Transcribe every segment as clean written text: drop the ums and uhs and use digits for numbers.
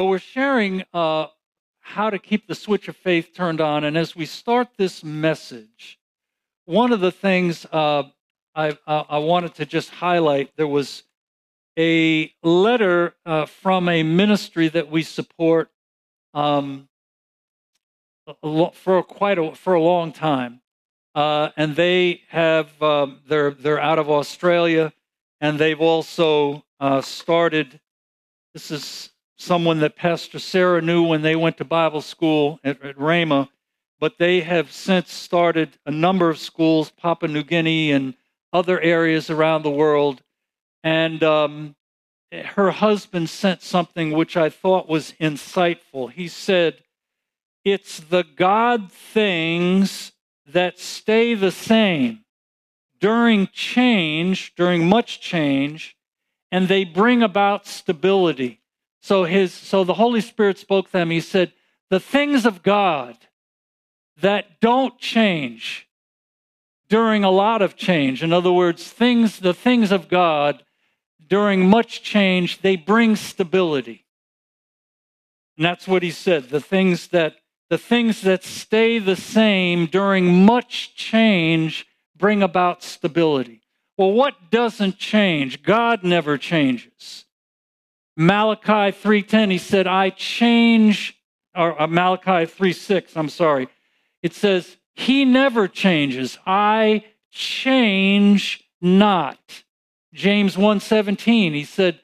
Well, we're sharing how to keep the switch of faith turned on. And as we start this message, one of the things I wanted to just highlight, there was a letter from a ministry that we support for a long time. And they have, they're out of Australia, and they've also started, this is someone that Pastor Sarah knew when they went to Bible school at Rhema, but they have since started a number of schools, Papua New Guinea and other areas around the world. And her husband sent something which I thought was insightful. He said, "It's the God things that stay the same during change, during much change, and they bring about stability." So the Holy Spirit spoke to them. He said, the things of God that don't change during a lot of change, in other words, the things of God during much change, they bring stability. And that's what he said, the things that stay the same during much change bring about stability. Well, what doesn't change? God never changes. Malachi 3:10, he said, Malachi 3:6, I'm sorry. It says, he never changes. I change not. James 1:17, he said,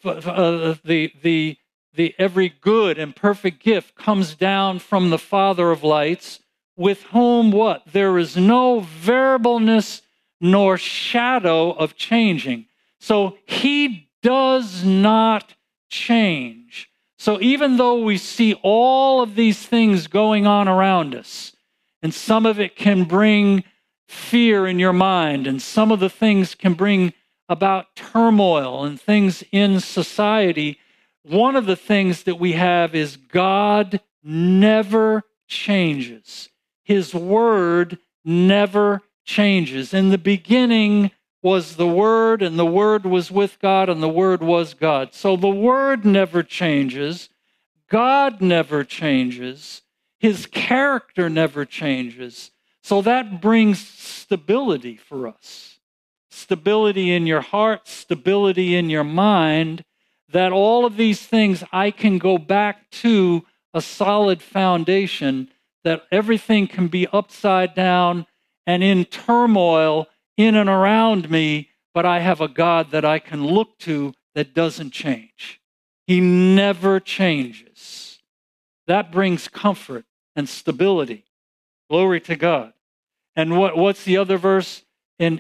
the every good and perfect gift comes down from the Father of lights, with whom what? There is no variableness nor shadow of changing. So he does not change. So even though we see all of these things going on around us, and some of it can bring fear in your mind, and some of the things can bring about turmoil and things in society, one of the things that we have is God never changes. His word never changes. In the beginning was the Word, and the Word was with God, and the Word was God. So the Word never changes. God never changes. His character never changes. So that brings stability for us. Stability in your heart, stability in your mind, that all of these things I can go back to a solid foundation, that everything can be upside down and in turmoil in and around me, but I have a God that I can look to that doesn't change. He never changes. That brings comfort and stability. Glory to God. And what's the other verse in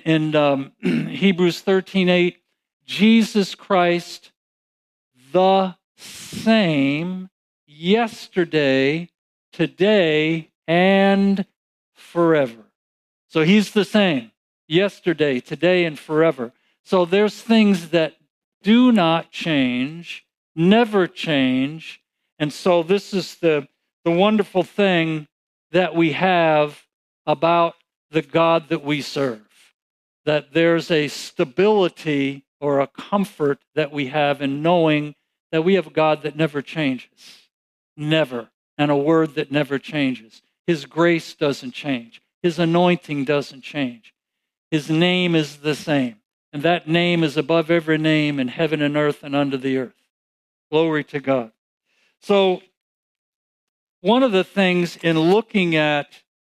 Hebrews 13:8? Jesus Christ, the same yesterday, today, and forever. So he's the same yesterday, today, and forever. So there's things that do not change, never change. And so this is the wonderful thing that we have about the God that we serve, that there's a stability or a comfort that we have in knowing that we have a God that never changes, never, and a word that never changes. His grace doesn't change. His anointing doesn't change. His name is the same, and that name is above every name in heaven and earth and under the earth. Glory to God. So one of the things in looking at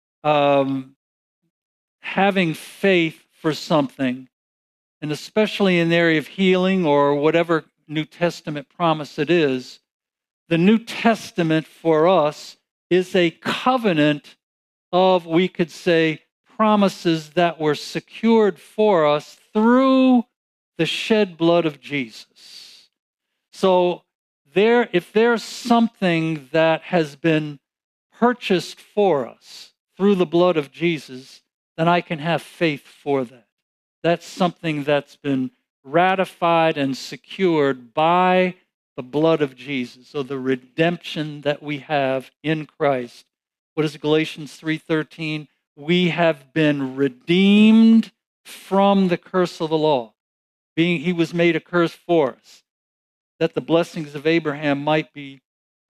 having faith for something, and especially in the area of healing or whatever New Testament promise it is, the New Testament for us is a covenant of, we could say, promises that were secured for us through the shed blood of Jesus. So if there's something that has been purchased for us through the blood of Jesus, then I can have faith for that. That's something that's been ratified and secured by the blood of Jesus. So the redemption that we have in Christ. What is Galatians 3:13? We have been redeemed from the curse of the law. He was made a curse for us, that the blessings of Abraham might be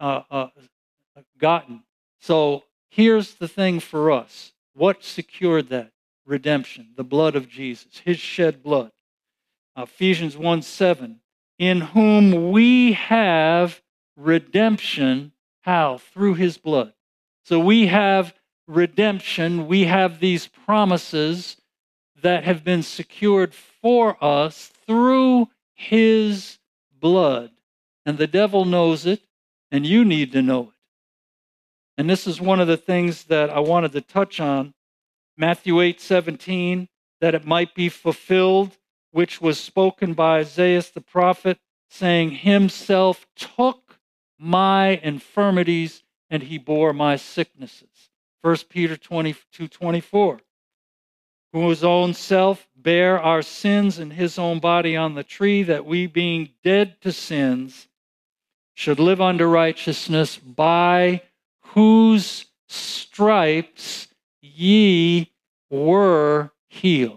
gotten. So here's the thing for us. What secured that redemption? The blood of Jesus, his shed blood. Ephesians 1:7, in whom we have redemption. How? Through his blood. So we have redemption. We have these promises that have been secured for us through his blood. And the devil knows it, and you need to know it. And this is one of the things that I wanted to touch on. Matthew 8:17, that it might be fulfilled, which was spoken by Isaiah the prophet, saying, himself took my infirmities and he bore my sicknesses. 1 Peter 22:24, who his own self bare our sins in his own body on the tree, that we being dead to sins should live unto righteousness, by whose stripes ye were healed.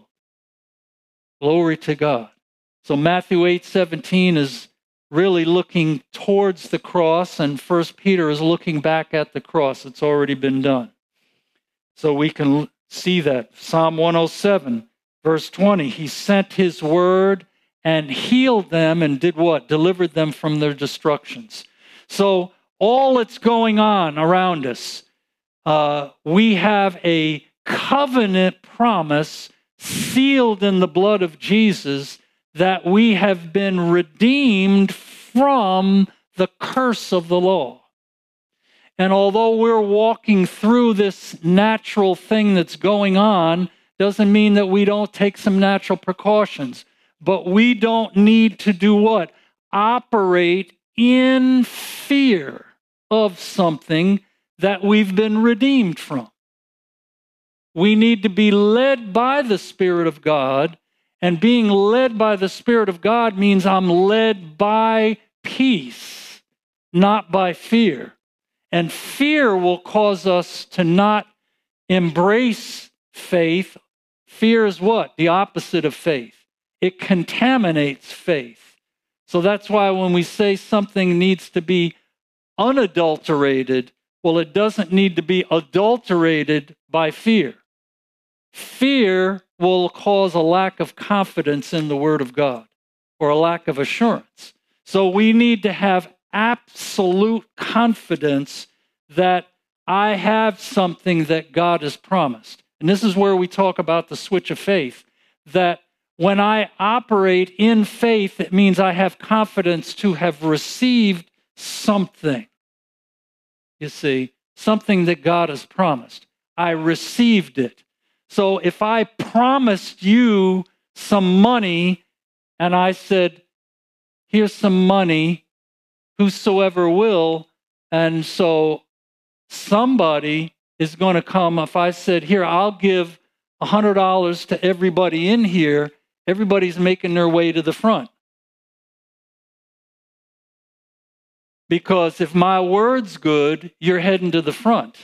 Glory to God. So Matthew 8:17 is really looking towards the cross, and 1 Peter is looking back at the cross. It's already been done. So we can see that. Psalm 107, verse 20, he sent his word and healed them and did what? Delivered them from their destructions. So all that's going on around us, we have a covenant promise sealed in the blood of Jesus that we have been redeemed from the curse of the law. And although we're walking through this natural thing that's going on, doesn't mean that we don't take some natural precautions. But we don't need to do what? Operate in fear of something that we've been redeemed from. We need to be led by the Spirit of God, and being led by the Spirit of God means I'm led by peace, not by fear. And fear will cause us to not embrace faith. Fear is what? The opposite of faith. It contaminates faith. So that's why when we say something needs to be unadulterated, well, it doesn't need to be adulterated by fear. Fear will cause a lack of confidence in the Word of God, or a lack of assurance. So we need to have absolute confidence that I have something that God has promised. And this is where we talk about the switch of faith, that when I operate in faith, it means I have confidence to have received something. You see, something that God has promised. I received it. So if I promised you some money and I said, here's some money, whosoever will, and so somebody is going to come. If I said, here, I'll give $100 to everybody in here, everybody's making their way to the front. Because if my word's good, you're heading to the front.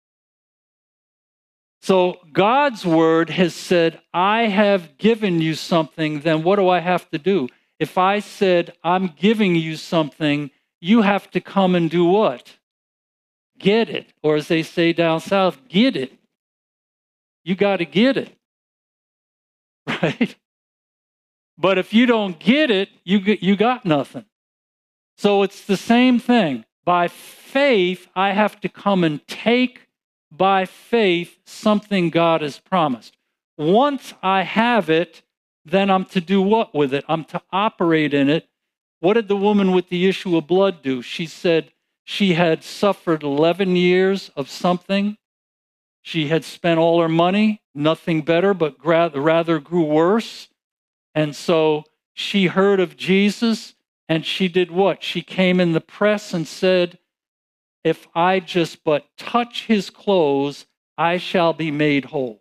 So God's word has said, I have given you something, then what do I have to do? If I said, I'm giving you something, you have to come and do what? Get it. Or as they say down south, get it. You got to get it. Right? But if you don't get it, you got nothing. So it's the same thing. By faith, I have to come and take by faith something God has promised. Once I have it, then I'm to do what with it? I'm to operate in it. What did the woman with the issue of blood do? She said she had suffered 11 years of something. She had spent all her money, nothing better, but rather grew worse. And so she heard of Jesus, and she did what? She came in the press and said, if I just but touch his clothes, I shall be made whole.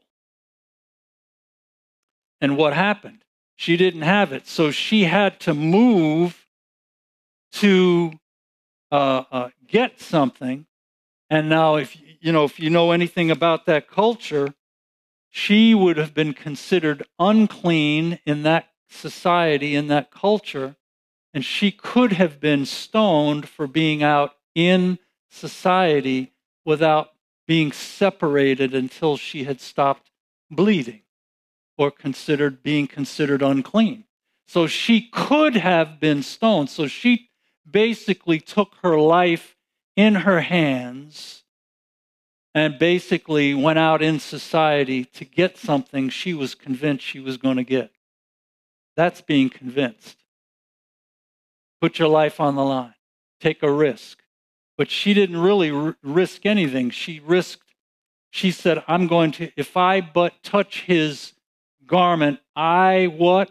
And what happened? She didn't have it. So she had to move to get something. And now if you know anything about that culture, she would have been considered unclean in that society, in that culture. And she could have been stoned for being out in society without being separated until she had stopped bleeding or being considered unclean. So she could have been stoned. So she basically took her life in her hands and basically went out in society to get something she was convinced she was going to get. That's being convinced. Put your life on the line. Take a risk. But she didn't really risk anything. She said, I'm going to, if I but touch his garment, I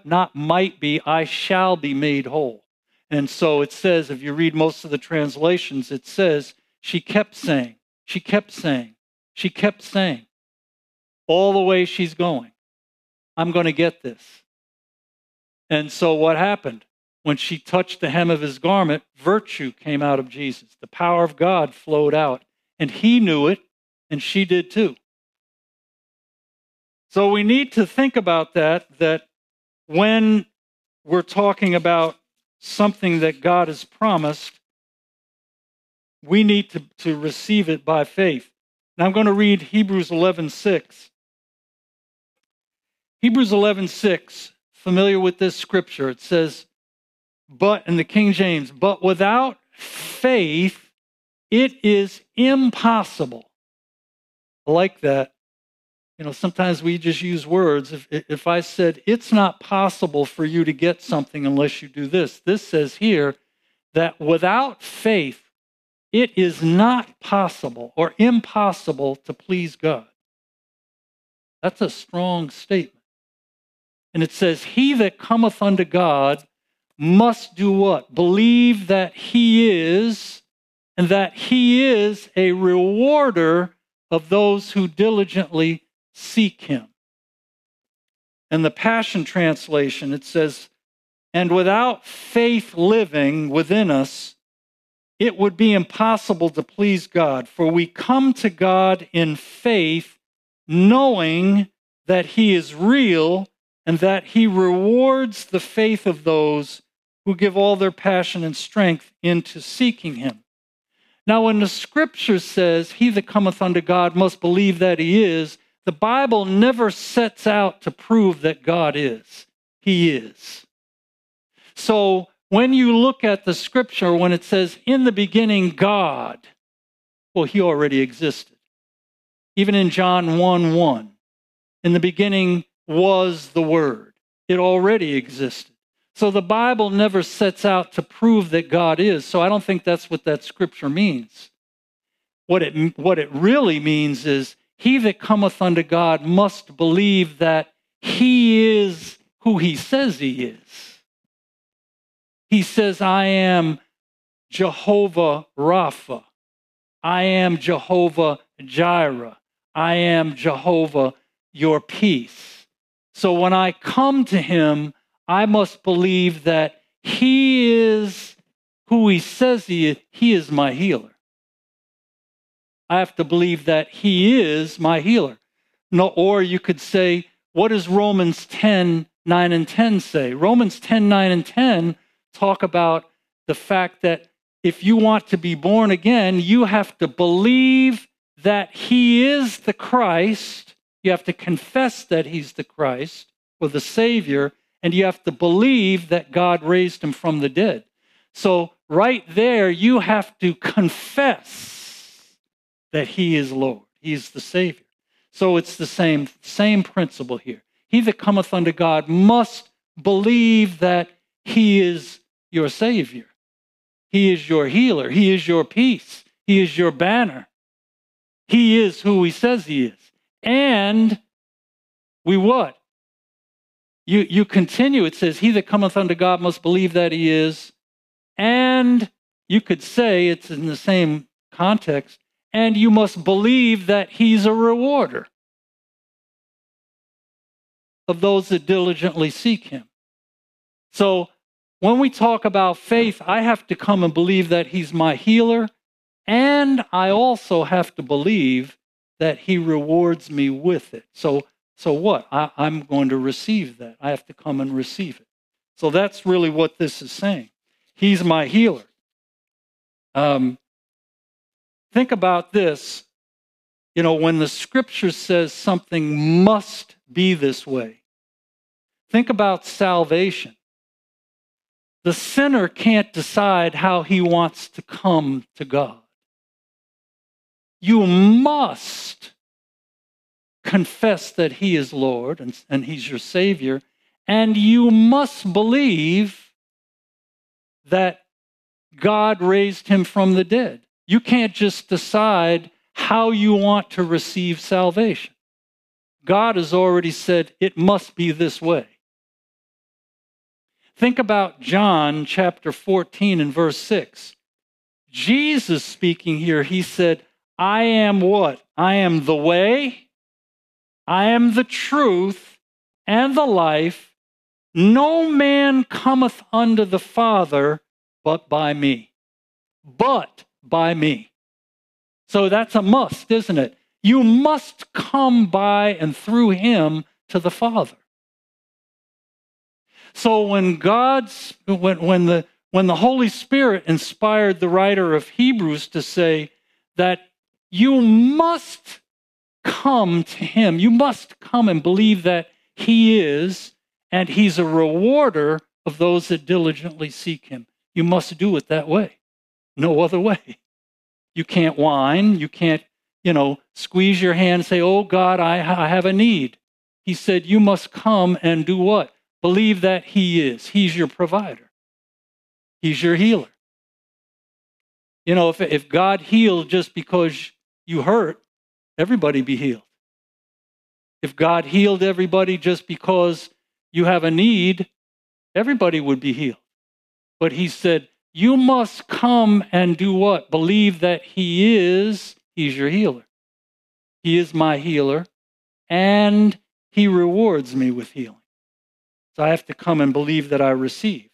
shall be made whole. And so it says, if you read most of the translations, it says, she kept saying, all the way she's going, I'm going to get this. And so what happened? When she touched the hem of his garment, virtue came out of Jesus. The power of God flowed out. And he knew it, and she did too. So we need to think about that when we're talking about something that God has promised, we need to receive it by faith. Now I'm going to read Hebrews 11:6. Hebrews 11:6, familiar with this scripture, it says, but in the King James, but without faith, it is impossible. I like that. Sometimes we just use words. If I said, it's not possible for you to get something unless you do this. This says here that without faith, it is not possible or impossible to please God. That's a strong statement. And it says, he that cometh unto God must do what? Believe that he is, and that he is a rewarder of those who diligently seek him. In the Passion Translation, it says, and without faith living within us, it would be impossible to please God, for we come to God in faith, knowing that he is real and that he rewards the faith of those who give all their passion and strength into seeking him. Now, when the scripture says, he that cometh unto God must believe that he is, the Bible never sets out to prove that God is. He is. So when you look at the scripture, when it says, in the beginning, God, well, he already existed. Even in John 1:1, in the beginning was the Word. It already existed. So the Bible never sets out to prove that God is. So I don't think that's what that scripture means. What it really means is, he that cometh unto God must believe that he is who he says he is. He says, I am Jehovah Rapha. I am Jehovah Jireh. I am Jehovah your peace. So when I come to him, I must believe that he is who he says he is. He is my healer. I have to believe that he is my healer. No, or you could say, what does Romans 10:9 and 10 say? Romans 10:9 and 10 talk about the fact that if you want to be born again, you have to believe that he is the Christ. You have to confess that he's the Christ or the Savior, and you have to believe that God raised him from the dead. So right there, you have to confess that he is Lord. He is the Savior. So it's the same principle here. He that cometh unto God must believe that he is your Savior. He is your healer. He is your peace. He is your banner. He is who he says he is. And we what? You continue. It says, he that cometh unto God must believe that he is. And you could say, it's in the same context, and you must believe that he's a rewarder of those that diligently seek him. So when we talk about faith, I have to come and believe that he's my healer, and I also have to believe that he rewards me with it. So what? I'm going to receive that. I have to come and receive it. So that's really what this is saying. He's my healer. Think about this. When the scripture says something must be this way, think about salvation. The sinner can't decide how he wants to come to God. You must confess that he is Lord and he's your Savior, and you must believe that God raised him from the dead. You can't just decide how you want to receive salvation. God has already said it must be this way. Think about John chapter 14 and verse 6. Jesus speaking here, he said, I am what? I am the way, I am the truth, and the life. No man cometh unto the Father but by me. But by me. So that's a must, isn't it? You must come by and through him to the Father. So when the Holy Spirit inspired the writer of Hebrews to say that you must come to him, you must come and believe that he is, and he's a rewarder of those that diligently seek him. You must do it that way. No other way. You can't whine. You can't, squeeze your hand and say, oh God, I have a need. He said, you must come and do what? Believe that he is. He's your provider. He's your healer. If God healed just because you hurt, everybody be healed. If God healed everybody just because you have a need, everybody would be healed. But he said, you must come and do what? Believe that he's your healer. He is my healer, and he rewards me with healing. So I have to come and believe that I receive.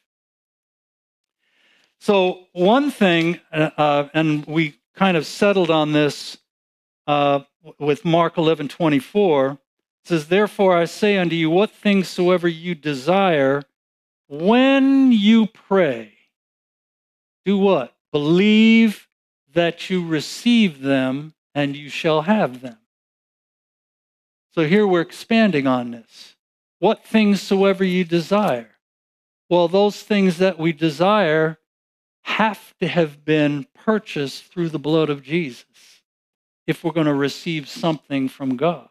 So one thing, and we kind of settled on this with Mark 11:24, says, therefore I say unto you, what things soever you desire, when you pray, do what? Believe that you receive them, and you shall have them. So here we're expanding on this. What things soever you desire? Well, those things that we desire have to have been purchased through the blood of Jesus if we're going to receive something from God.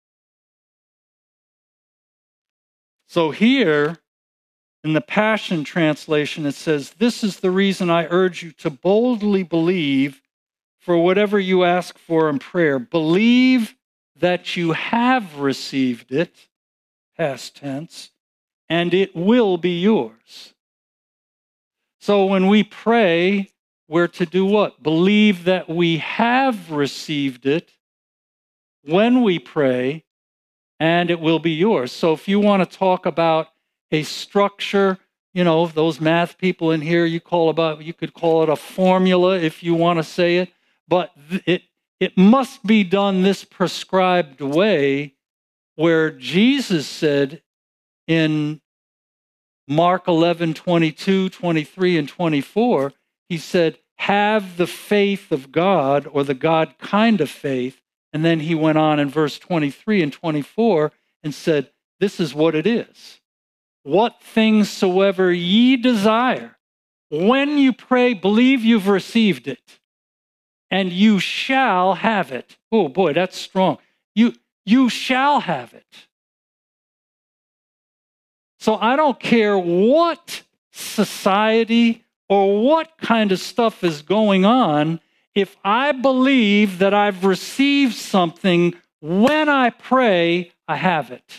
So here, in the Passion Translation, it says, this is the reason I urge you to boldly believe for whatever you ask for in prayer. Believe that you have received it, past tense, and it will be yours. So when we pray, we're to do what? Believe that we have received it when we pray, and it will be yours. So if you want to talk about a structure, those math people in here, you could call it a formula if you want to say it, but it must be done this prescribed way, where Jesus said in Mark 11:22, 23, and 24, he said, have the faith of God, or the God kind of faith. And then he went on in verse 23 and 24 and said, this is what it is. What things soever ye desire, when you pray, believe you've received it, and you shall have it. Oh boy, that's strong. You shall have it. So I don't care what society or what kind of stuff is going on, if I believe that I've received something when I pray, I have it.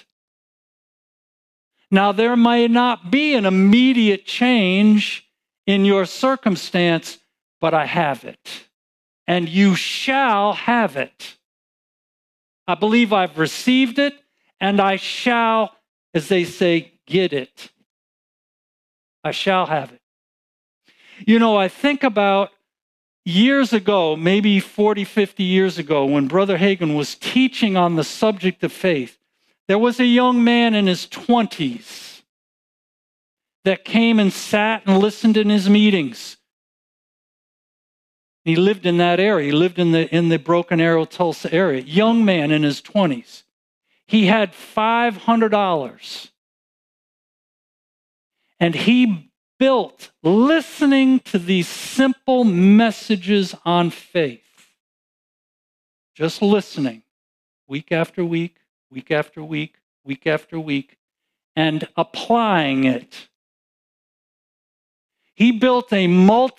Now, there may not be an immediate change in your circumstance, but I have it. And you shall have it. I believe I've received it, and I shall, as they say, get it. I shall have it. I think about years ago, maybe 40, 50 years ago, when Brother Hagin was teaching on the subject of faith, there was a young man in his 20s that came and sat and listened in his meetings. He lived in that area. He lived in the Broken Arrow, Tulsa area. Young man in his 20s. He had $500. And he built listening to these simple messages on faith. Just listening, week after week, week after week, week after week, and applying it. He built a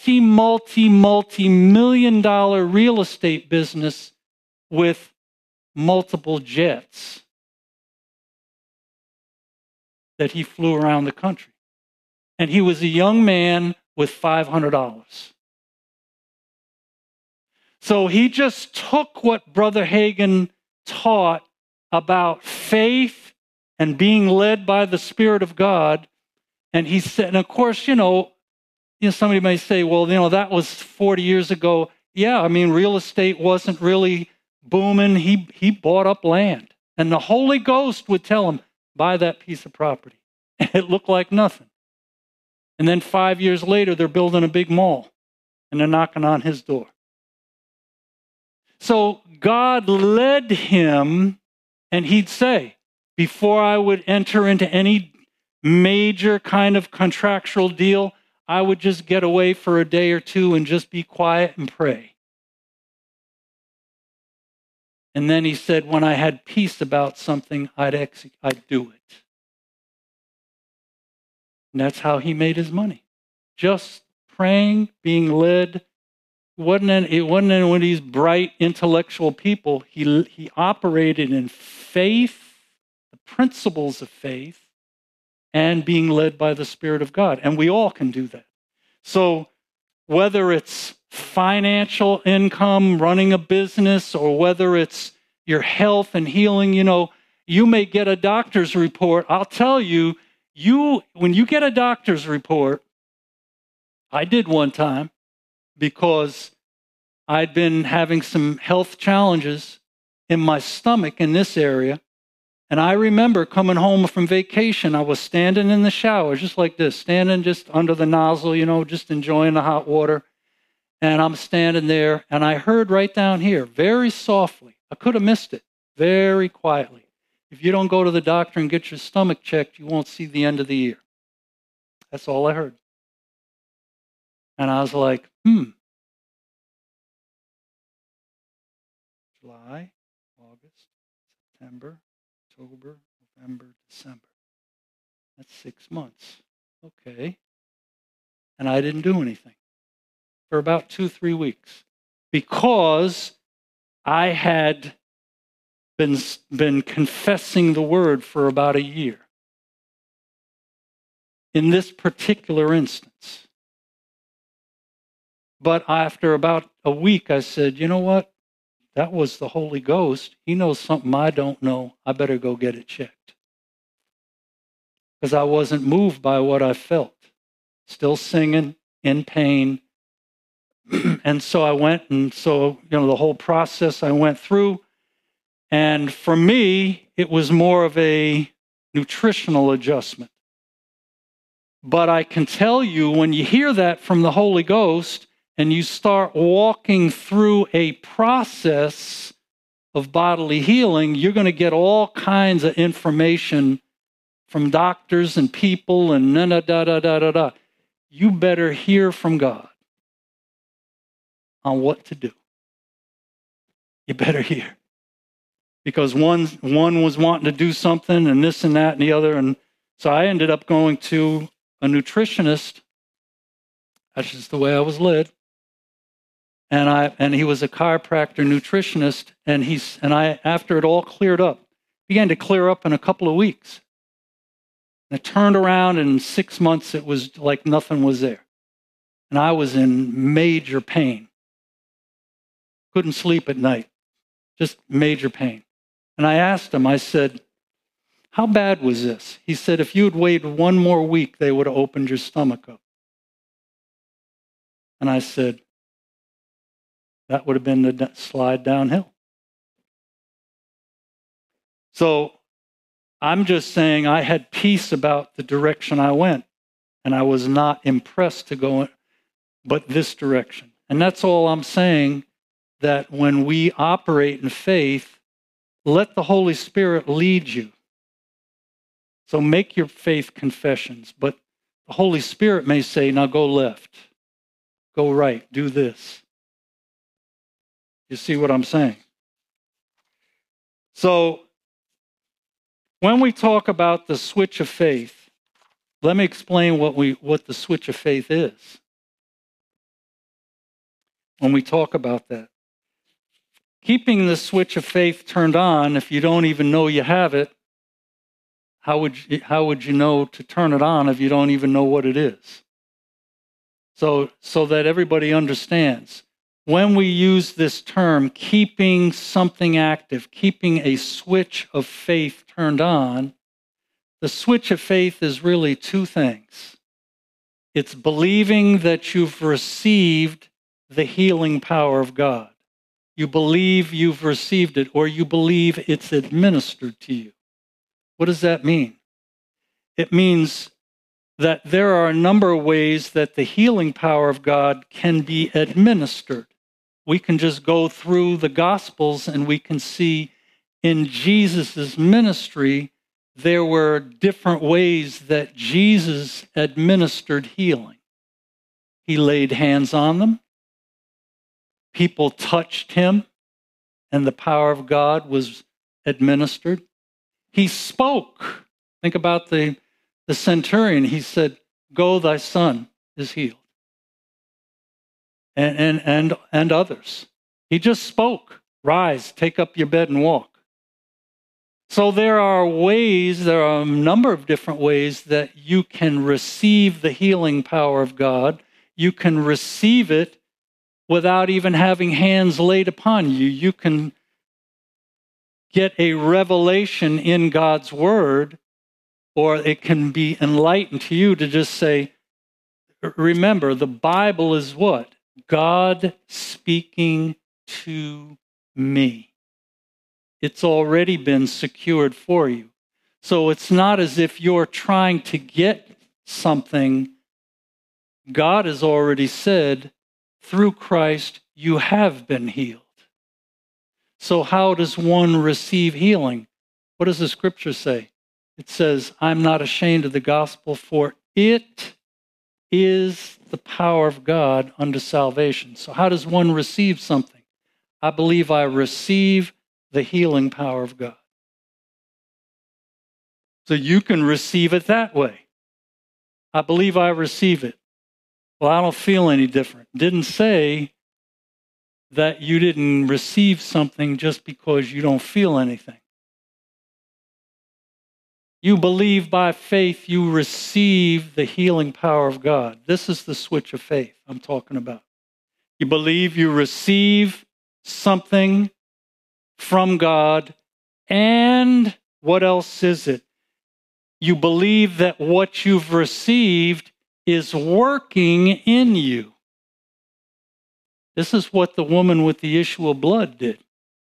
multi-million-dollar real estate business with multiple jets that he flew around the country. And he was a young man with $500. So he just took what Brother Hagin taught about faith and being led by the Spirit of God. And he said, and of course, somebody may say, well, that was 40 years ago. Yeah, I mean, real estate wasn't really booming. He bought up land. And the Holy Ghost would tell him, buy that piece of property. And it looked like nothing. And then 5 years later, they're building a big mall. And they're knocking on his door. So God led him, and he'd say, before I would enter into any major kind of contractual deal, I would just get away for a day or two and just be quiet and pray. And then he said, when I had peace about something, I'd do it. And that's how he made his money. Just praying, being led. It wasn't any of these bright intellectual people. He operated in faith, the principles of faith, and being led by the Spirit of God. And we all can do that. So whether it's financial income, running a business, or whether it's your health and healing, you may get a doctor's report. I'll tell you, when you get a doctor's report, I did one time because I'd been having some health challenges in my stomach in this area. And I remember coming home from vacation, I was standing in the shower, just like this, standing just under the nozzle, just enjoying the hot water. And I'm standing there, and I heard right down here, very softly, I could have missed it, very quietly. If you don't go to the doctor and get your stomach checked, you won't see the end of the year. That's all I heard. And I was like, July, August, September, October, November, December. That's 6 months. Okay. And I didn't do anything for about 2-3 weeks because I had been confessing the word for about a year. In this particular instance. But after about a week, I said, you know what? That was the Holy Ghost. He knows something I don't know. I better go get it checked. Because I wasn't moved by what I felt. Still singing, in pain. And so I went, and so, the whole process I went through. And for me, it was more of a nutritional adjustment. But I can tell you, when you hear that from the Holy Ghost and you start walking through a process of bodily healing, you're going to get all kinds of information from doctors and people and da-da-da-da-da-da. You better hear from God on what to do. You better hear. Because one was wanting to do something and this and that and the other. And so I ended up going to a nutritionist. That's just the way I was led. And he was a chiropractor nutritionist. And I, after it all cleared up, began to clear up in a couple of weeks. And it turned around, and in 6 months, it was like nothing was there. And I was in major pain. Couldn't sleep at night. Just major pain. And I asked him, I said, how bad was this? He said, if you had waited one more week, they would have opened your stomach up. And I said, that would have been the slide downhill. So I'm just saying I had peace about the direction I went. And I was not impressed to go, but this direction. And that's all I'm saying, that when we operate in faith, let the Holy Spirit lead you. So make your faith confessions, but the Holy Spirit may say, now go left, go right, do this. You see what I'm saying? So when we talk about the switch of faith, let me explain what the switch of faith is. When we talk about that, keeping the switch of faith turned on, if you don't even know you have it, how would you know to turn it on if you don't even know what it is? So that everybody understands, when we use this term, keeping something active, keeping a switch of faith turned on, the switch of faith is really two things. It's believing that you've received the healing power of God. You believe you've received it, or you believe it's administered to you. What does that mean? It means that there are a number of ways that the healing power of God can be administered. We can just go through the Gospels and we can see in Jesus' ministry, there were different ways that Jesus administered healing. He laid hands on them. People touched him, and the power of God was administered. He spoke. Think about the centurion. He said, "Go, thy son is healed." And others. He just spoke. Rise, take up your bed and walk. So there are a number of different ways that you can receive the healing power of God. You can receive it without even having hands laid upon you. You can get a revelation in God's word, or it can be enlightened to you to just say, remember, the Bible is what? God speaking to me. It's already been secured for you. So it's not as if you're trying to get something. God has already said, through Christ, you have been healed. So how does one receive healing? What does the scripture say? It says, I'm not ashamed of the gospel, for it is the power of God unto salvation. So how does one receive something? I believe I receive the healing power of God. So you can receive it that way. I believe I receive it. Well, I don't feel any different. Didn't say that you didn't receive something just because you don't feel anything. You believe by faith you receive the healing power of God. This is the switch of faith I'm talking about. You believe you receive something from God, and what else is it? You believe that what you've received is working in you. This is what the woman with the issue of blood did.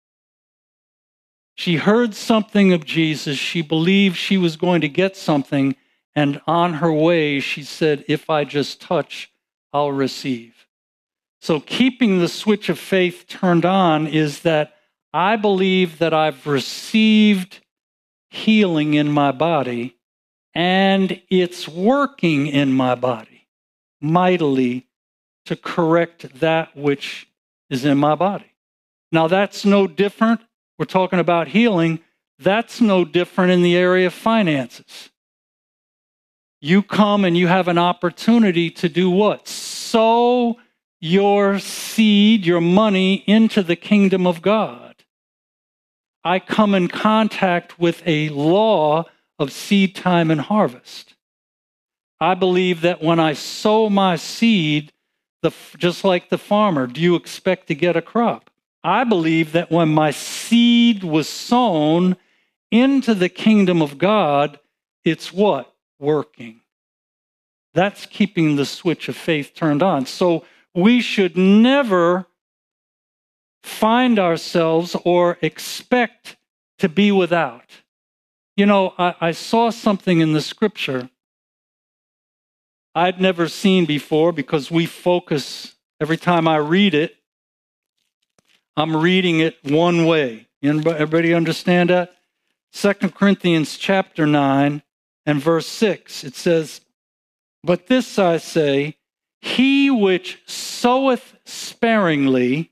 She heard something of Jesus. She believed she was going to get something. And on her way, she said, if I just touch, I'll receive. So keeping the switch of faith turned on is that I believe that I've received healing in my body, and it's working in my body mightily to correct that which is in my body. Now, that's no different. We're talking about healing. That's no different in the area of finances. You come and you have an opportunity to do what? Sow your seed, your money, into the kingdom of God. I come in contact with a law of seed time and harvest. I believe that when I sow my seed, just like the farmer, do you expect to get a crop? I believe that when my seed was sown into the kingdom of God, it's what? Working. That's keeping the switch of faith turned on. So we should never find ourselves or expect to be without. You know, I saw something in the scripture I'd never seen before, because we focus Every time I read it, I'm reading it one way. Everybody understand that? 2 Corinthians chapter 9 and verse 6, it says, "But this I say, he which soweth sparingly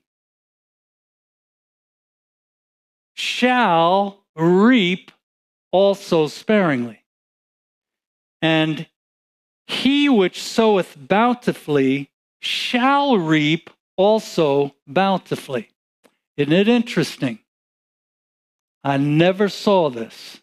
shall reap also sparingly. And he which soweth bountifully shall reap also bountifully." Isn't it interesting? I never saw this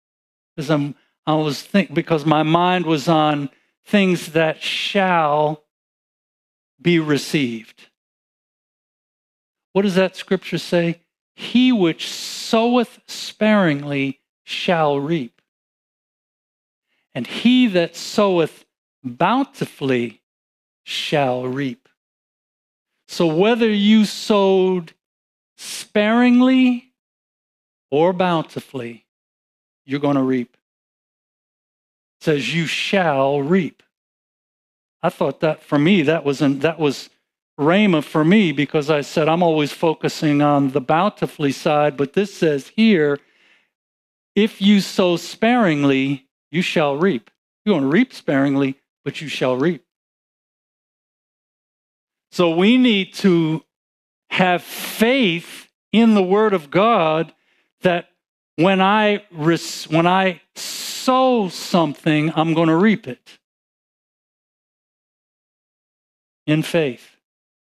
because my mind was on things that shall be received. What does that scripture say? He which soweth sparingly shall reap. And he that soweth bountifully shall reap. So whether you sowed sparingly or bountifully, you're going to reap. It says you shall reap. I thought that for me, that was rhema for me, because I said I'm always focusing on the bountifully side, but this says here, if you sow sparingly, you shall reap. You're going to reap sparingly, but you shall reap. So we need to have faith in the Word of God that when I sow something, I'm going to reap it in faith.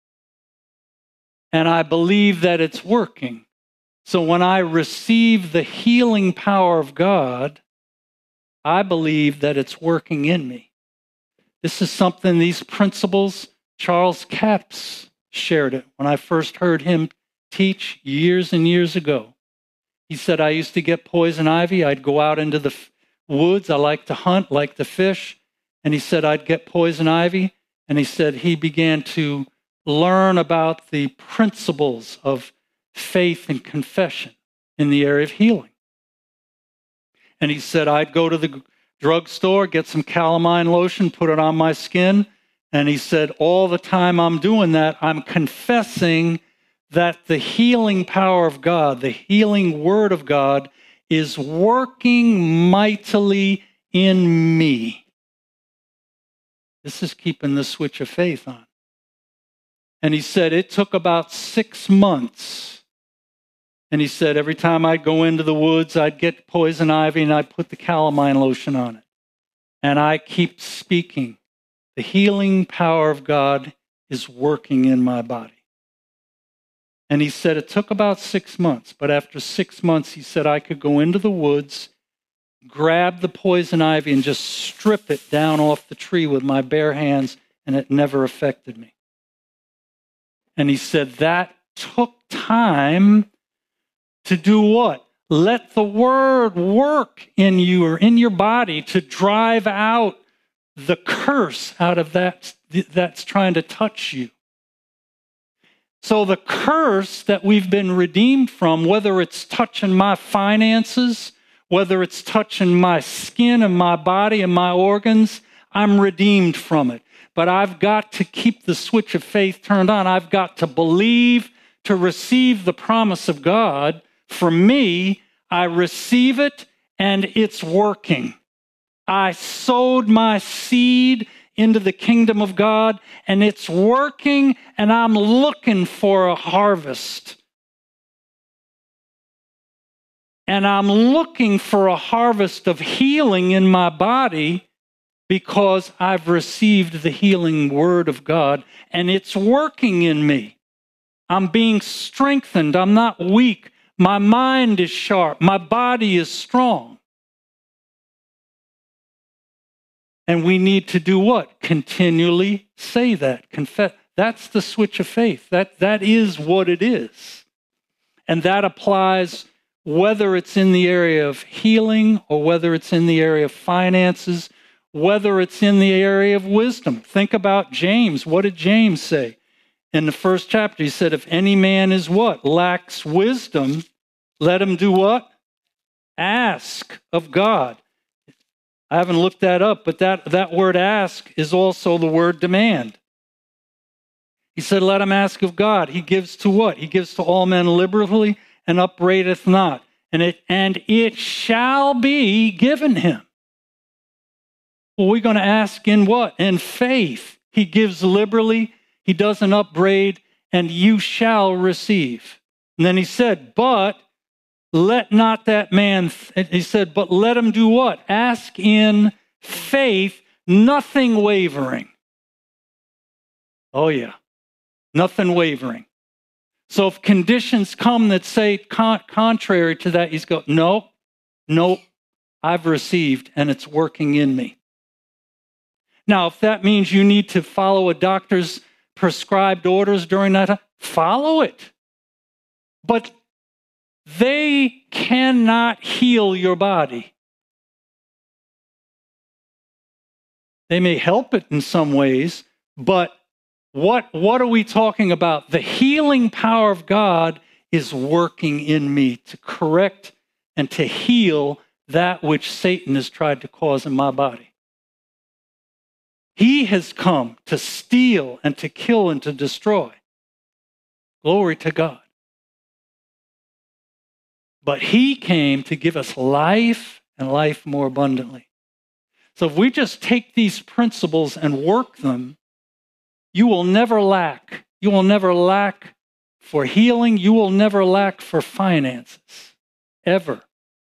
And I believe that it's working. So when I receive the healing power of God, I believe that it's working in me. This is something, these principles, Charles Capps shared it when I first heard him teach years and years ago. He said, I used to get poison ivy. I'd go out into the woods. I like to hunt, like to fish. And he said, I'd get poison ivy. And he said he began to learn about the principles of faith and confession in the area of healing. And he said, I'd go to the drugstore, get some calamine lotion, put it on my skin. And he said, all the time I'm doing that, I'm confessing that the healing power of God, the healing word of God, is working mightily in me. This is keeping the switch of faith on. And he said it took about 6 months. And he said every time I'd go into the woods, I'd get poison ivy and I'd put the calamine lotion on it. And I keep speaking. The healing power of God is working in my body. And he said it took about 6 months. But after 6 months, he said I could go into the woods, grab the poison ivy, and just strip it down off the tree with my bare hands, and it never affected me. And he said that took time to do what? Let the word work in you or in your body to drive out the curse out of that's trying to touch you. So the curse that we've been redeemed from, whether it's touching my finances, whether it's touching my skin and my body and my organs, I'm redeemed from it. But I've got to keep the switch of faith turned on. I've got to believe to receive the promise of God. For me, I receive it and it's working. I sowed my seed into the kingdom of God and it's working, and I'm looking for a harvest. And I'm looking for a harvest of healing in my body because I've received the healing word of God and it's working in me. I'm being strengthened. I'm not weak. My mind is sharp. My body is strong. And we need to do what? Continually say that. Confess. That's the switch of faith. That is what it is. And that applies whether it's in the area of healing or whether it's in the area of finances, whether it's in the area of wisdom. Think about James. What did James say? In the first chapter, he said, if any man is what? Lacks wisdom, let him do what? Ask of God. I haven't looked that up, but that word ask is also the word demand. He said, let him ask of God. He gives to what? He gives to all men liberally and upbraideth not. And it shall be given him. Well, we're going to ask in what? In faith. He gives liberally. He doesn't upbraid, and you shall receive. And then he said, but let not that man, he said, but let him do what? Ask in faith, nothing wavering. Oh yeah, nothing wavering. So if conditions come that say contrary to that, he's go, no, I've received and it's working in me. Now, if that means you need to follow a doctor's prescribed orders during that time, follow it. But they cannot heal your body. They may help it in some ways, but what are we talking about? The healing power of God is working in me to correct and to heal that which Satan has tried to cause in my body. He has come to steal and to kill and to destroy. Glory to God. But he came to give us life and life more abundantly. So if we just take these principles and work them, you will never lack. You will never lack for healing. You will never lack for finances, ever.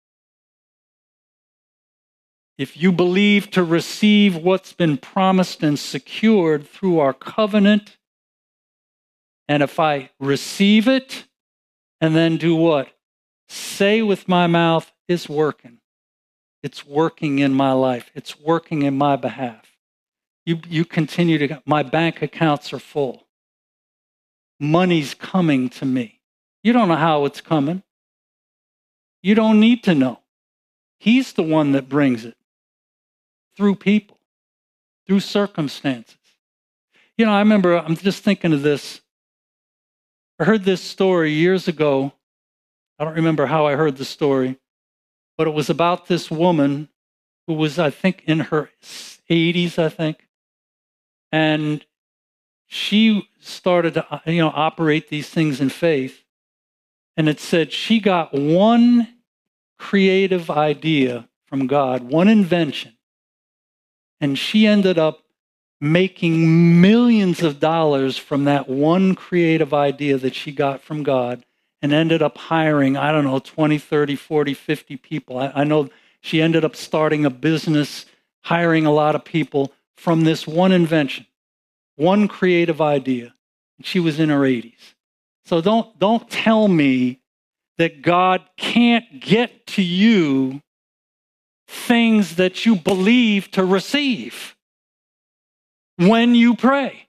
If you believe to receive what's been promised and secured through our covenant, and if I receive it and then do what? Say with my mouth, it's working. It's working in my life. It's working in my behalf. You continue to, my bank accounts are full. Money's coming to me. You don't know how it's coming. You don't need to know. He's the one that brings it. Through people. Through circumstances. You know, I remember, I'm just thinking of this. I heard this story years ago. I don't remember how I heard the story, but it was about this woman who was, I think, in her 80s, I think. And she started to, operate these things in faith. And it said she got one creative idea from God, one invention. And she ended up making millions of dollars from that one creative idea that she got from God, and ended up hiring, 20, 30, 40, 50 people. I know she ended up starting a business, hiring a lot of people from this one invention, one creative idea. And she was in her 80s. So don't tell me that God can't get to you things that you believe to receive when you pray.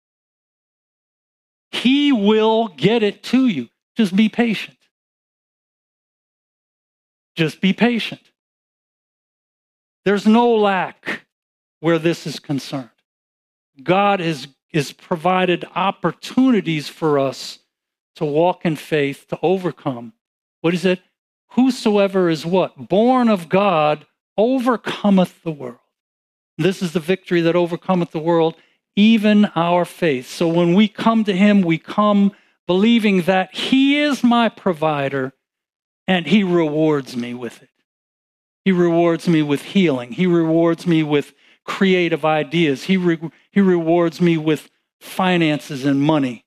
He will get it to you. Just be patient. Just be patient. There's no lack where this is concerned. God is provided opportunities for us to walk in faith, to overcome. What is it? Whosoever is what? Born of God overcometh the world. This is the victory that overcometh the world, even our faith. So when we come to him, we come believing that he is my provider and he rewards me with it. He rewards me with healing. He rewards me with creative ideas. He rewards me with finances and money.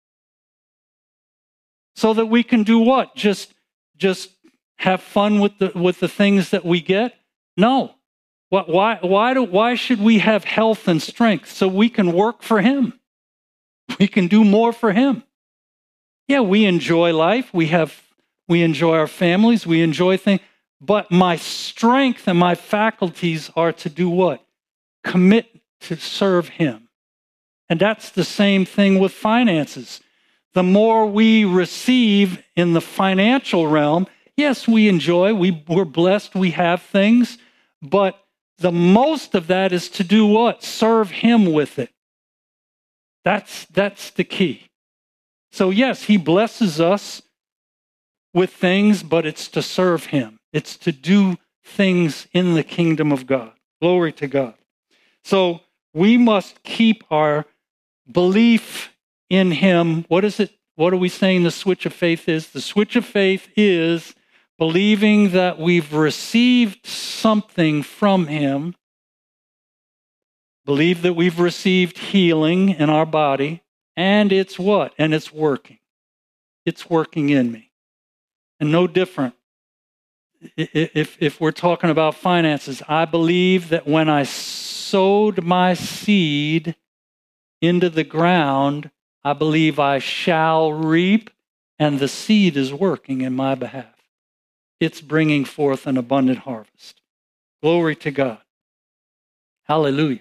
So that we can do what? Just have fun with the things that we get? No. Why should we have health and strength? So we can work for him. We can do more for him. Yeah, we enjoy life. We enjoy our families. We enjoy things. But my strength and my faculties are to do what? Commit to serve him. And that's the same thing with finances. The more we receive in the financial realm, yes, we enjoy, we're blessed, we have things, but the most of that is to do what? Serve him with it. That's the key. So yes, he blesses us with things, but it's to serve him. It's to do things in the kingdom of God. Glory to God. So we must keep our belief in him. What is it? What are we saying the switch of faith is? The switch of faith is believing that we've received something from him. Believe that we've received healing in our body. And it's what? And it's working. It's working in me. And no different. If we're talking about finances, I believe that when I sowed my seed into the ground, I believe I shall reap, and the seed is working in my behalf. It's bringing forth an abundant harvest. Glory to God. Hallelujah.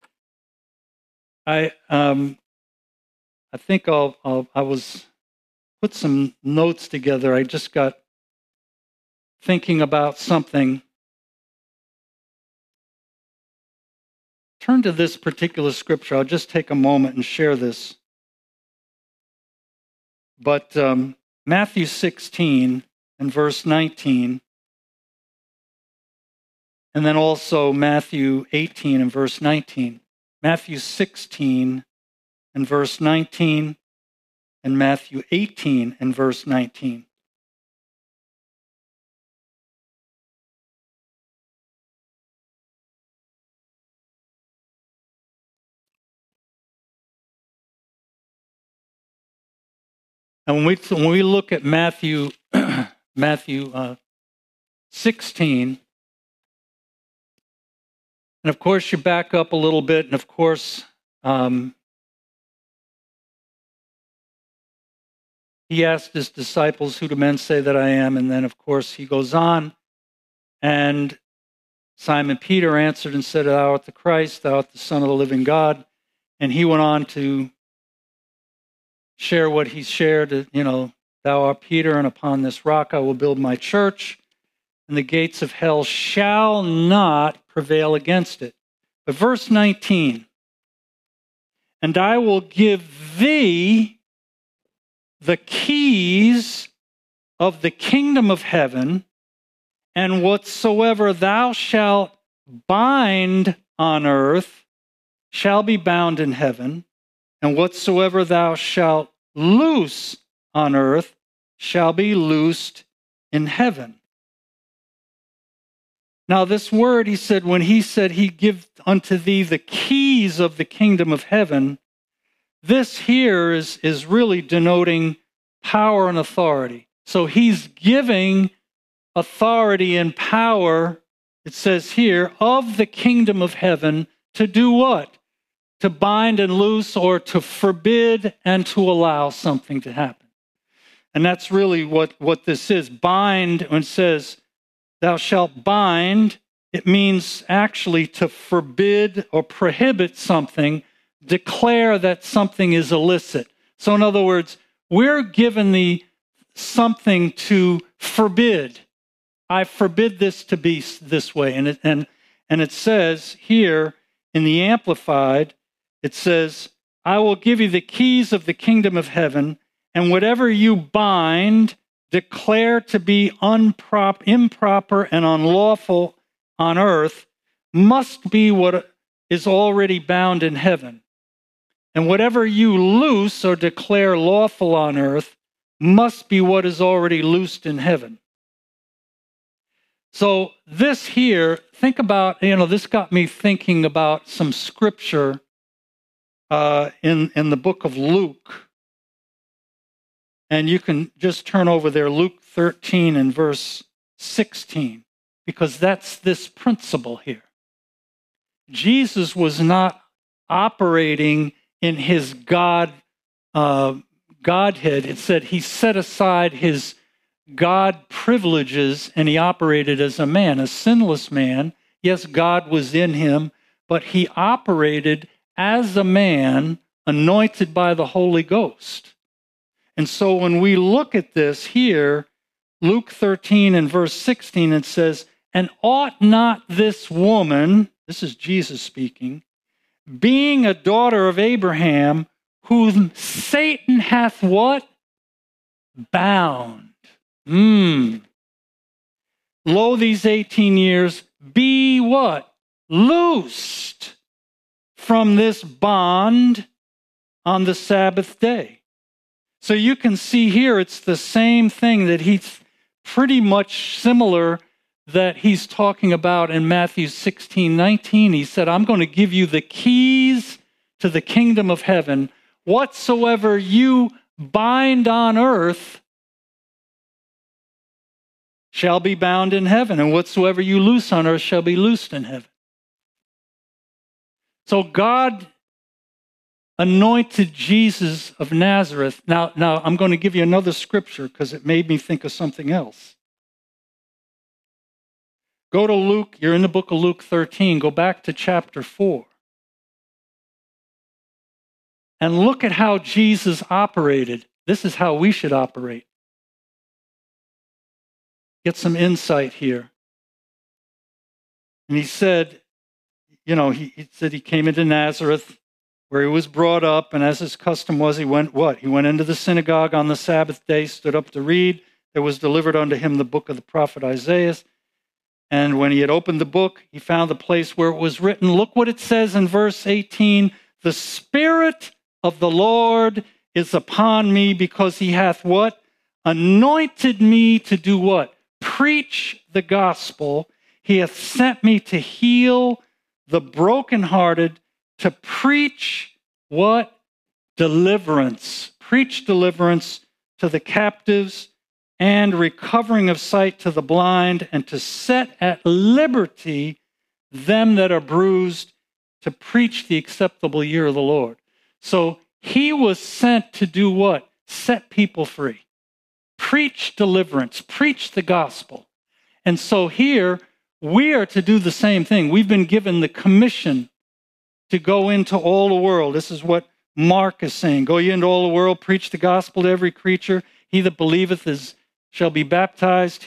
I think I was put some notes together. I just got thinking about something. Turn to this particular scripture. I'll just take a moment and share this. But Matthew 16 and verse 19, and then also Matthew 18 and verse 19. Matthew 16 and verse 19, and Matthew 18 and verse 19. And when we look at Matthew 16, and of course you back up a little bit, and of course he asked his disciples, "Who do men say that I am?" And then of course he goes on, and Simon Peter answered and said, "Thou art the Christ, thou art the Son of the living God." And he went on to share what he shared, "Thou art Peter, and upon this rock I will build my church, and the gates of hell shall not prevail against it." But verse 19, "And I will give thee the keys of the kingdom of heaven, and whatsoever thou shalt bind on earth shall be bound in heaven, and whatsoever thou shalt loose on earth shall be loosed in heaven." Now this word, he said, when he said he give unto thee the keys of the kingdom of heaven, this here is really denoting power and authority. So he's giving authority and power, it says here, of the kingdom of heaven to do what? To bind and loose, or to forbid and to allow something to happen. And that's really what this is. Bind, when it says, "Thou shalt bind," it means actually to forbid or prohibit something, declare that something is illicit. So in other words, we're given something to forbid. I forbid this to be this way. And it says here in the Amplified, it says, "I will give you the keys of the kingdom of heaven, and whatever you bind, declare to be improper and unlawful on earth, must be what is already bound in heaven. And whatever you loose or declare lawful on earth must be what is already loosed in heaven." So this here, think about, this got me thinking about some scripture in the book of Luke. And you can just turn over there, Luke 13 and verse 16, because that's this principle here. Jesus was not operating in his Godhead. It said he set aside his God privileges and he operated as a man, a sinless man. Yes, God was in him, but he operated as a man anointed by the Holy Ghost. And so when we look at this here, Luke 13 and verse 16, it says, "And ought not this woman," this is Jesus speaking, "being a daughter of Abraham, whom Satan hath" what? "Bound. Lo, these 18 years, be" what? "Loosed from this bond, on the Sabbath day. So you can see here it's the same thing that he's pretty much similar that he's talking about in Matthew 16:19. He said, I'm going to give you the keys to the kingdom of heaven. Whatsoever you bind on earth shall be bound in heaven, and whatsoever you loose on earth shall be loosed in heaven. So God anointed Jesus of Nazareth. Now I'm going to give you another scripture because it made me think of something else. Go to Luke, you're in the book of Luke 13, go back to chapter 4. And look at how Jesus operated. This is how we should operate. Get some insight here. And he said, he said he came into Nazareth where he was brought up, and as his custom was, he went what? He went into the synagogue on the Sabbath day, stood up to read. There was delivered unto him the book of the prophet Isaiah. And when he had opened the book, he found the place where it was written. Look what it says in verse 18. The Spirit of the Lord is upon me because he hath what? Anointed me to do what? Preach the gospel. He hath sent me to heal the brokenhearted, to preach what? Deliverance. Preach deliverance to the captives and recovering of sight to the blind, and to set at liberty them that are bruised, to preach the acceptable year of the Lord. So he was sent to do what? Set people free. Preach deliverance. Preach the gospel. And so here, we are to do the same thing. We've been given the commission to go into all the world. This is what Mark is saying. Go ye into all the world, preach the gospel to every creature. He that believeth shall be baptized,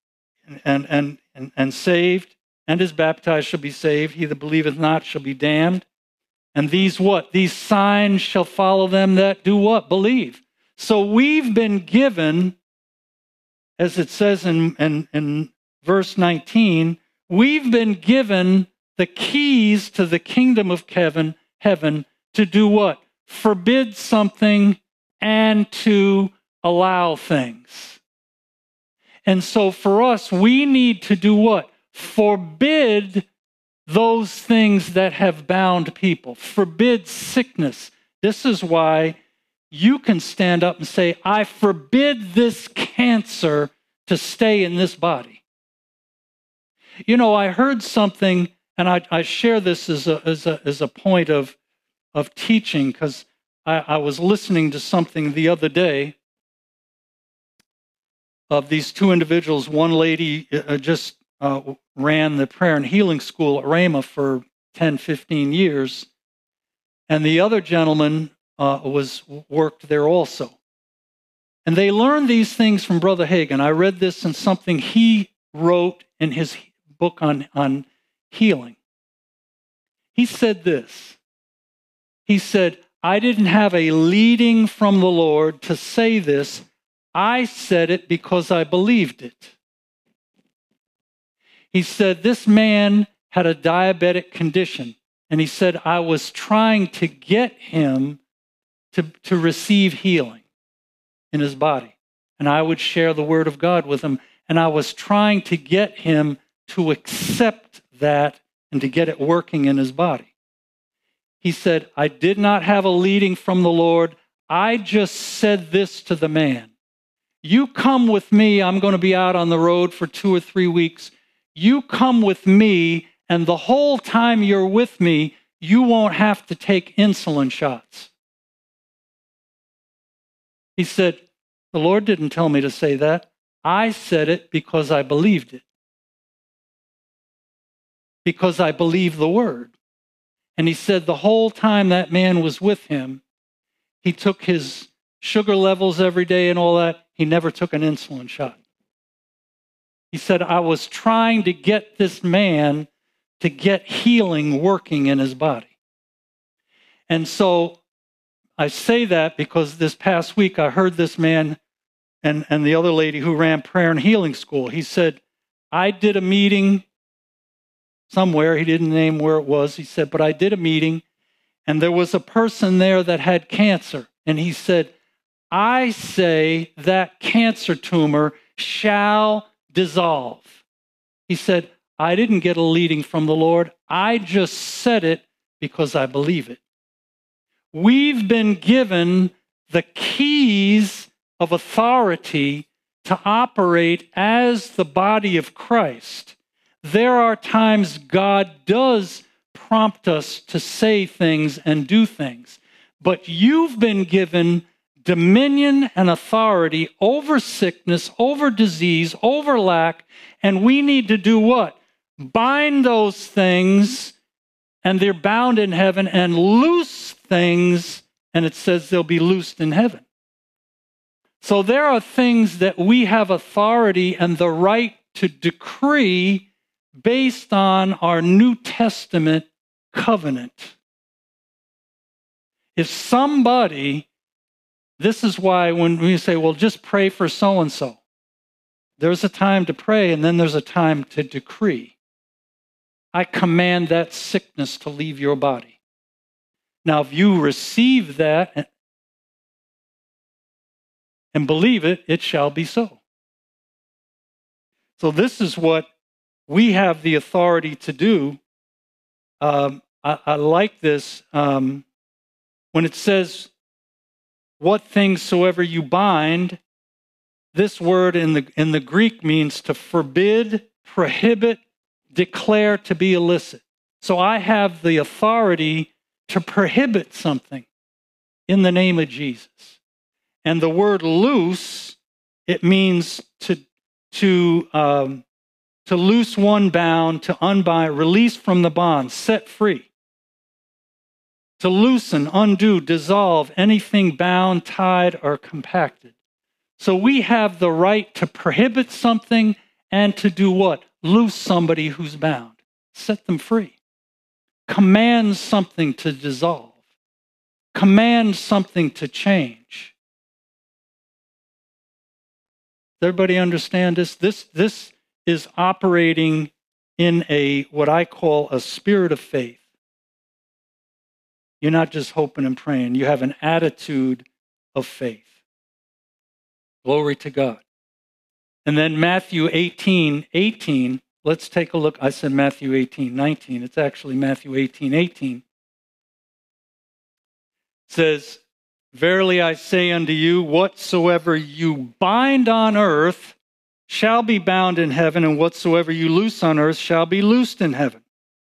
and saved, and is baptized shall be saved. He that believeth not shall be damned. And these what? These signs shall follow them that do what? Believe. So we've been given, as it says in verse 19, we've been given the keys to the kingdom of heaven to do what? Forbid something and to allow things. And so for us, we need to do what? Forbid those things that have bound people. Forbid sickness. This is why you can stand up and say, I forbid this cancer to stay in this body. I heard something, and I share this as a point of teaching, because I was listening to something the other day of these two individuals. One lady just ran the prayer and healing school at Rhema for 10, 15 years. And the other gentleman worked there also. And they learned these things from Brother Hagin. I read this in something he wrote in his book on healing. He said this. He said, I didn't have a leading from the Lord to say this. I said it because I believed it. He said this man had a diabetic condition, and he said I was trying to get him to receive healing in his body. And I would share the word of God with him, and I was trying to get him to accept that and to get it working in his body. He said, I did not have a leading from the Lord. I just said this to the man. You come with me. I'm going to be out on the road for 2 or 3 weeks. You come with me, and the whole time you're with me, you won't have to take insulin shots. He said, the Lord didn't tell me to say that. I said it because I believed it. Because I believe the word. And he said the whole time that man was with him, he took his sugar levels every day and all that. He never took an insulin shot. He said, I was trying to get this man to get healing working in his body. And so I say that because this past week I heard this man and the other lady who ran prayer and healing school. He said, I did a meeting somewhere. He didn't name where it was. He said, but I did a meeting, And there was a person there that had cancer. And he said, I say that cancer tumor shall dissolve. He said, I didn't get a leading from the Lord. I just said it because I believe it. We've been given the keys of authority to operate as the body of Christ. There are times God does prompt us to say things and do things, but you've been given dominion and authority over sickness, over disease, over lack, and we need to do what? Bind those things, and they're bound in heaven, and loose things, and it says they'll be loosed in heaven. So there are things that we have authority and the right to decree based on our New Testament covenant. If somebody, this is why when we say, well, just pray for so-and-so, there's a time to pray and then there's a time to decree. I command that sickness to leave your body. Now, if you receive that and believe it, it shall be so. So this is what we have the authority to do. I like this when it says, what things soever you bind, this word in the Greek means to forbid, prohibit, declare to be illicit. So I have the authority to prohibit something in the name of Jesus. And the word loose, it means to loose one bound, to unbind, release from the bond, set free. To loosen, undo, dissolve anything bound, tied, or compacted. So we have the right to prohibit something and to do what? Loose somebody who's bound. Set them free. Command something to dissolve. Command something to change. Does everybody understand this? This is operating in what I call a spirit of faith. You're not just hoping and praying. You have an attitude of faith. Glory to God. And then Matthew 18:18. Let's take a look. I said Matthew 18:19. It's actually Matthew 18:18. It says, verily I say unto you, whatsoever you bind on earth shall be bound in heaven, and whatsoever you loose on earth shall be loosed in heaven.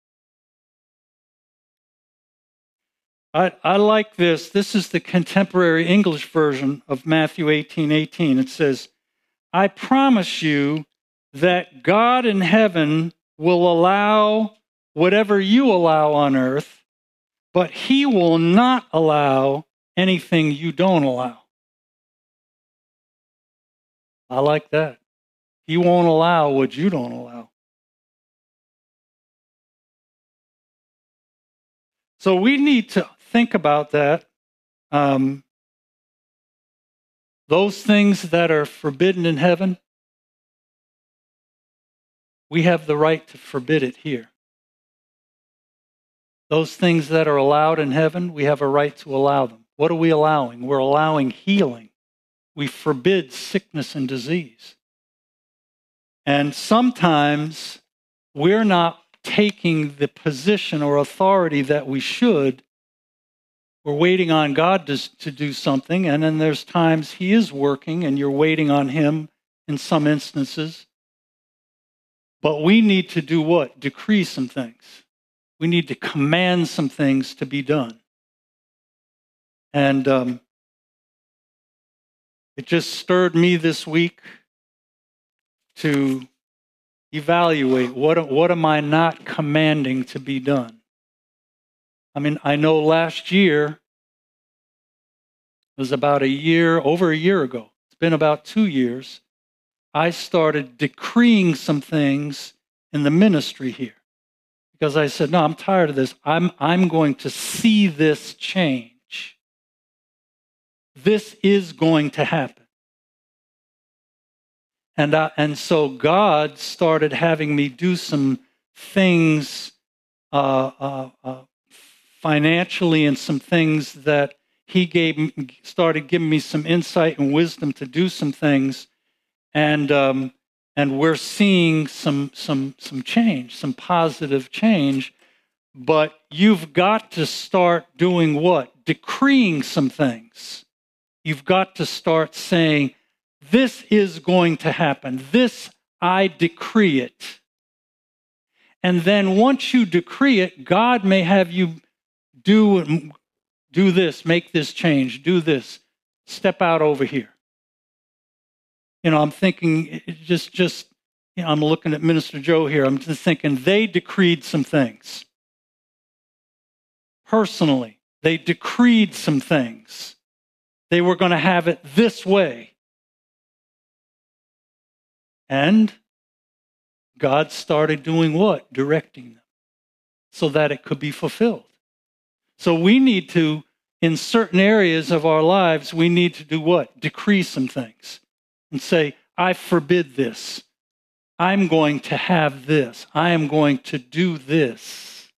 I like this. This is the contemporary English version of Matthew 18:18. It says, I promise you that God in heaven will allow whatever you allow on earth, but he will not allow anything you don't allow. I like that. He won't allow what you don't allow. So we need to think about that. Those things that are forbidden in heaven, we have the right to forbid it here. Those things that are allowed in heaven, we have a right to allow them. What are we allowing? We're allowing healing. We forbid sickness and disease. And sometimes we're not taking the position or authority that we should. We're waiting on God to do something, and then there's times he is working and you're waiting on him in some instances. But we need to do what? Decree some things. We need to command some things to be done. And it just stirred me this week to evaluate what am I not commanding to be done. I mean, I know last year, it was about over a year ago. It's been about 2 years. I started decreeing some things in the ministry here because I said, no, I'm tired of this. I'm going to see this change. This is going to happen. And so God started having me do some things financially and some things that he started giving me some insight and wisdom to do some things. And we're seeing some change, some positive change. But you've got to start doing what? Decreeing some things. You've got to start saying, this is going to happen. This, I decree it. And then once you decree it, God may have you do this, make this change, do this, step out over here. I'm thinking, I'm looking at Minister Joe here. I'm just thinking they decreed some things. Personally, they decreed some things. They were going to have it this way. And God started doing what? Directing them so that it could be fulfilled. So we need to, in certain areas of our lives, we need to do what? Decree some things and say, I forbid this. I'm going to have this. I am going to do this.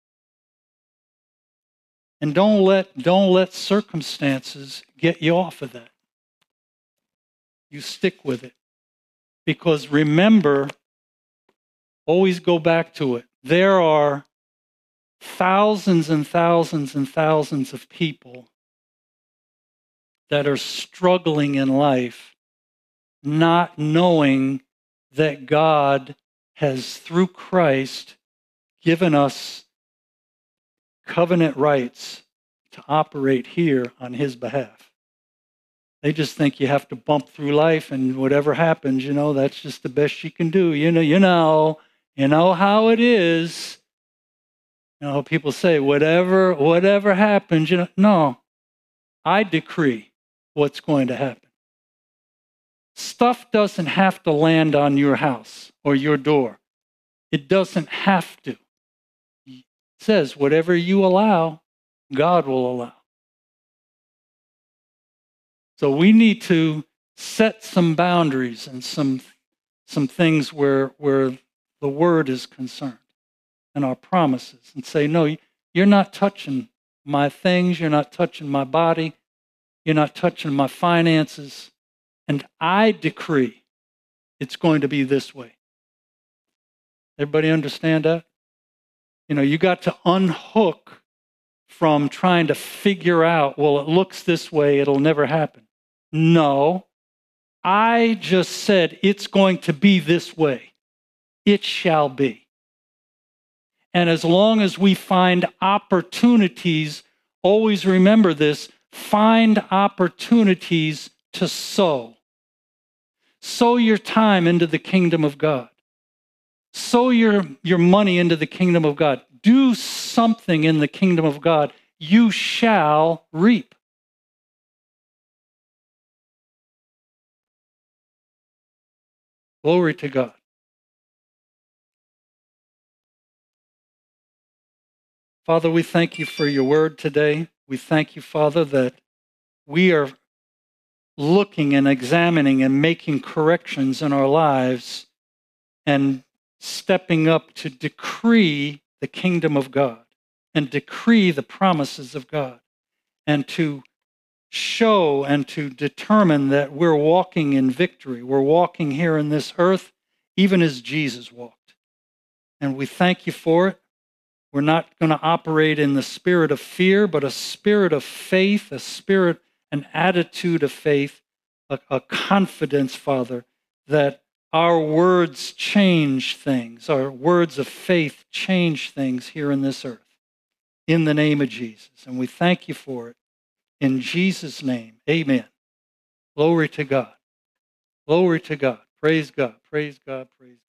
And don't let circumstances get you off of that. You stick with it. Because remember, always go back to it. There are thousands and thousands and thousands of people that are struggling in life, not knowing that God has, through Christ, given us covenant rights to operate here on his behalf. They just think you have to bump through life and whatever happens, that's just the best you can do. You know how it is. People say, whatever happens, no, I decree what's going to happen. Stuff doesn't have to land on your house or your door. It doesn't have to. It says, whatever you allow, God will allow. So we need to set some boundaries and some things where the word is concerned and our promises, and say, no, you're not touching my things, you're not touching my body, you're not touching my finances, and I decree it's going to be this way. Everybody understand that? You got to unhook from trying to figure out, well, it looks this way, it'll never happen. No, I just said it's going to be this way. It shall be. And as long as we find opportunities, always remember this, find opportunities to sow. Sow your time into the kingdom of God. Sow your money into the kingdom of God. Do something in the kingdom of God. You shall reap. Glory to God. Father, we thank you for your word today. We thank you, Father, that we are looking and examining and making corrections in our lives and stepping up to decree the kingdom of God and decree the promises of God and to show and to determine that we're walking in victory. We're walking here in this earth even as Jesus walked. And we thank you for it. We're not going to operate in the spirit of fear, but a spirit of faith, an attitude of faith, a confidence, Father, that our words change things. Our words of faith change things here in this earth. In the name of Jesus. And we thank you for it. In Jesus' name, amen. Glory to God. Glory to God. Praise God. Praise God. Praise God.